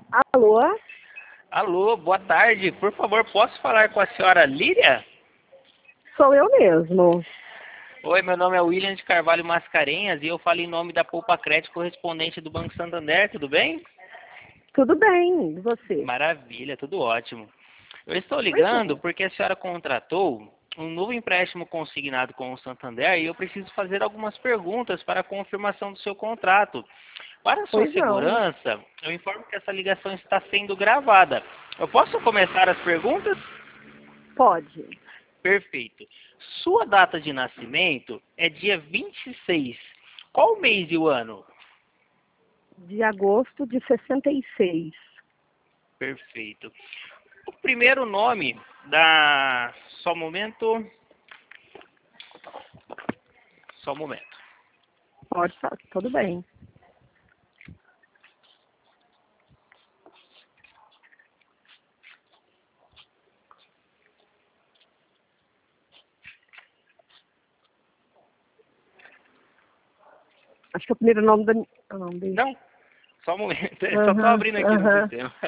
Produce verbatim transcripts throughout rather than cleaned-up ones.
Alô? Alô, boa tarde. Por favor, posso falar com a senhora Líria? Sou eu mesmo. Oi, meu nome é William de Carvalho Mascarenhas e eu falo em nome da Poupa Crédito, correspondente do Banco Santander, tudo bem? Tudo bem, e você? Maravilha, tudo ótimo. Eu estou Pois ligando é. porque a senhora contratou um novo empréstimo consignado com o Santander e eu preciso fazer algumas perguntas para a confirmação do seu contrato. Para a sua Pois não. segurança, eu informo que essa ligação está sendo gravada. Eu posso começar as perguntas? Pode. Perfeito. Sua data de nascimento é dia vinte e seis. Qual o mês e o ano? De agosto de sessenta e seis. Perfeito. O primeiro nome da... Só um momento. Só um momento. Pode falar, tudo bem. Acho que é o primeiro nome da... Ah, não, deixa. Não, só um momento. Eu só estou Aham, abrindo aqui no aham. sistema.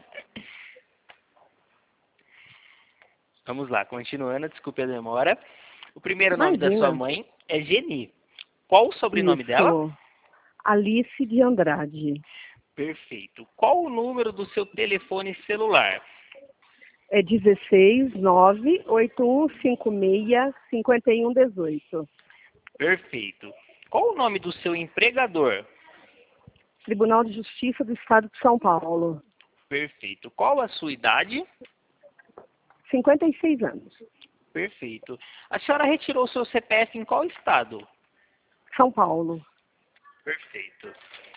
Vamos lá, continuando, desculpe a demora. O primeiro nome da sua Imagina. mãe é Geni. Qual o sobrenome dela? Isso. Alice de Andrade. Perfeito. Qual o número do seu telefone celular? É dezesseis, nove, oito um cinco seis, cinco um um oito. Perfeito. Qual o nome do seu empregador? Tribunal de Justiça do Estado de São Paulo. Perfeito. Qual a sua idade? cinquenta e seis anos. Perfeito. A senhora retirou seu C P F em qual estado? São Paulo. Perfeito.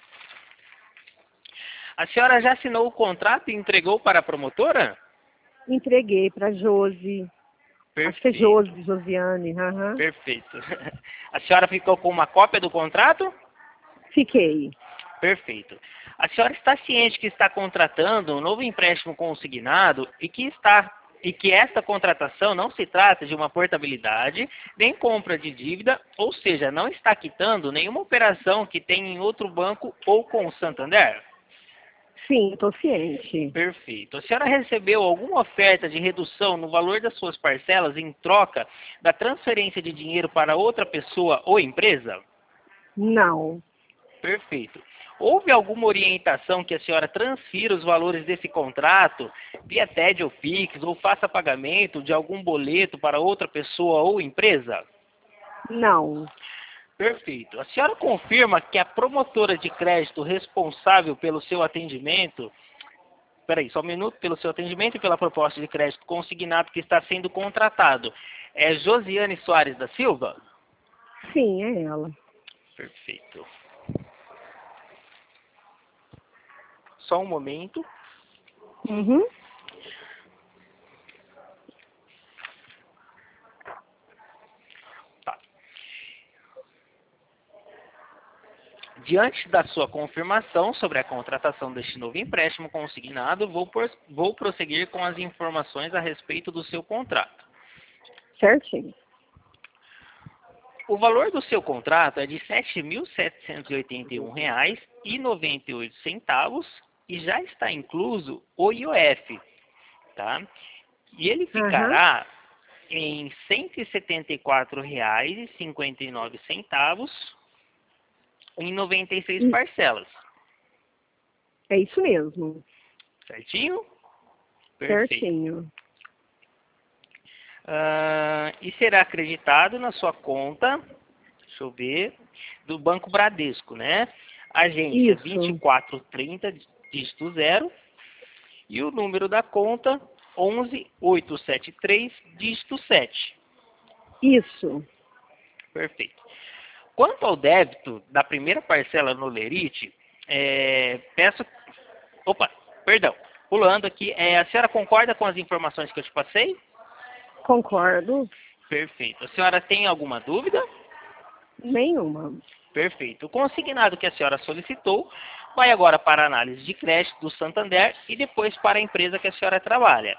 A senhora já assinou o contrato e entregou para a promotora? Entreguei para Josi. Acho que é Perfeito. Josi, Josiane. Aham. Perfeito. A senhora ficou com uma cópia do contrato? Fiquei. Perfeito. A senhora está ciente que está contratando um novo empréstimo consignado e que está e que esta contratação não se trata de uma portabilidade nem compra de dívida, ou seja, não está quitando nenhuma operação que tem em outro banco ou com o Santander? Sim, estou ciente. Perfeito. A senhora recebeu alguma oferta de redução no valor das suas parcelas em troca da transferência de dinheiro para outra pessoa ou empresa? Não. Perfeito. Houve alguma orientação que a senhora transfira os valores desse contrato via T E D ou Pix ou faça pagamento de algum boleto para outra pessoa ou empresa? Não. Perfeito. A senhora confirma que a promotora de crédito responsável pelo seu atendimento, peraí, só um minuto, pelo seu atendimento e pela proposta de crédito consignado que está sendo contratado, é Josiane Soares da Silva? Sim, é ela. Perfeito. Só um momento. Uhum. Tá. Diante da sua confirmação sobre a contratação deste novo empréstimo consignado, vou, por, vou prosseguir com as informações a respeito do seu contrato. Certinho. O valor do seu contrato é de sete mil setecentos e oitenta e um reais e noventa e oito centavos e já está incluso o I O F, tá? E ele Aham. ficará em cento e setenta e quatro reais e cinquenta e nove centavos em noventa e seis E- parcelas. É isso mesmo. Certinho? Perfeito. Certinho. Ah, e será acreditado na sua conta, deixa eu ver, do Banco Bradesco, né? Agência vinte e Isso. quatro trinta, dígito zero, e o número da conta onze mil oitocentos e setenta e três, dígito sete. Isso. Perfeito. Quanto ao débito da primeira parcela no Lerite, é, peço... Opa, perdão. Pulando aqui, é, a senhora concorda com as informações que eu te passei? Concordo. Perfeito. A senhora tem alguma dúvida? Nenhuma. Perfeito. O consignado que a senhora solicitou vai agora para a análise de crédito do Santander e depois para a empresa que a senhora trabalha.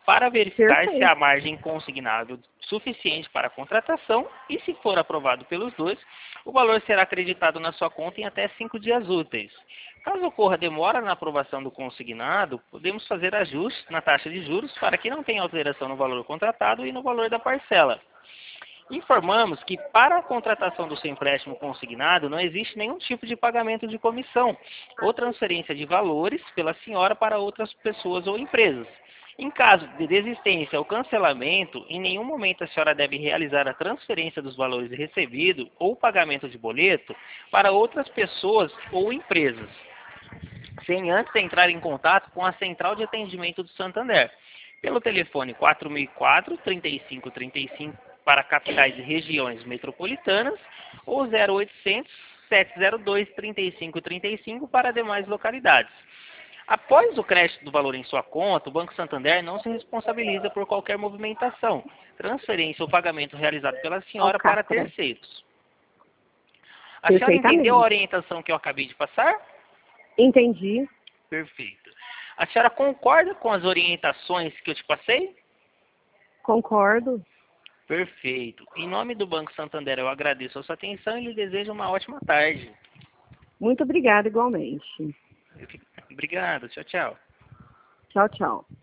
para verificar Perfeito. se há margem consignável suficiente para a contratação e, se for aprovado pelos dois, o valor será acreditado na sua conta em até cinco dias úteis. Caso ocorra demora na aprovação do consignado, podemos fazer ajustes na taxa de juros para que não tenha alteração no valor contratado e no valor da parcela. Informamos que para a contratação do seu empréstimo consignado não existe nenhum tipo de pagamento de comissão ou transferência de valores pela senhora para outras pessoas ou empresas. Em caso de desistência ou cancelamento, em nenhum momento a senhora deve realizar a transferência dos valores recebidos ou pagamento de boleto para outras pessoas ou empresas, sem antes entrar em contato com a Central de Atendimento do Santander, pelo telefone quatro mil e quatro, trinta e cinco trinta e cinco para capitais e regiões metropolitanas ou zero oitocentos, sete zero dois, trinta e cinco trinta e cinco para demais localidades. Após o crédito do valor em sua conta, o Banco Santander não se responsabiliza por qualquer movimentação, transferência ou pagamento realizado pela senhora Ok. para terceiros. A senhora entendeu a orientação que eu acabei de passar? Entendi. Perfeito. A senhora concorda com as orientações que eu te passei? Concordo. Perfeito. Em nome do Banco Santander, eu agradeço a sua atenção e lhe desejo uma ótima tarde. Muito obrigada igualmente. Obrigado. Tchau, tchau. Tchau, tchau.